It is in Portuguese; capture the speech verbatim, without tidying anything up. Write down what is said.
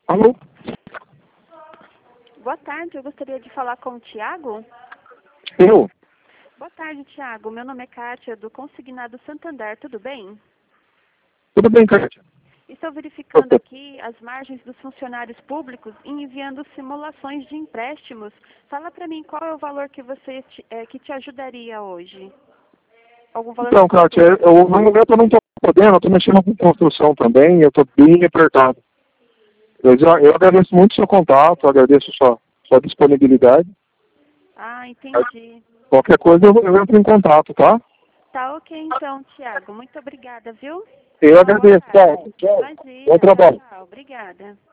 Alô? Boa tarde, eu gostaria de falar com o Tiago. Eu? Boa tarde, Tiago. Meu nome é Kátia, do Consignado Santander, tudo bem? Tudo bem, Kátia? Estou verificando aqui as margens dos funcionários públicos e enviando simulações de empréstimos. Fala para mim qual é o valor que você te, é, que te ajudaria hoje. Algum valor? Então, Kátia, eu, no momento eu não estou podendo, eu estou mexendo com construção também, eu estou bem apertado. Eu, já- eu agradeço muito o seu contato, agradeço sua, sua disponibilidade. Ah, entendi. Qualquer coisa eu, eu entro em contato, tá? Tá ok então, Tiago. Muito obrigada, viu? Eu Uma boa agradeço, tarde. tchau. Tchau. Bom Imagina, tchau, trabalho. tchau. Obrigada.